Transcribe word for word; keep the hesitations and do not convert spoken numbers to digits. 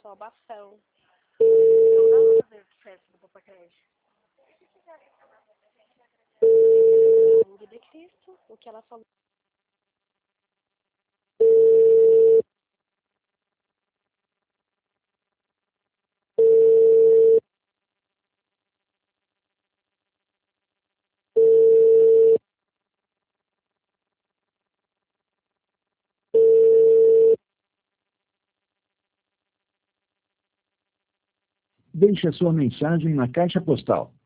salvação. Não dá pra fazer festa do Papacred. Em nome de Cristo, o que ela falou. Deixe a sua mensagem na caixa postal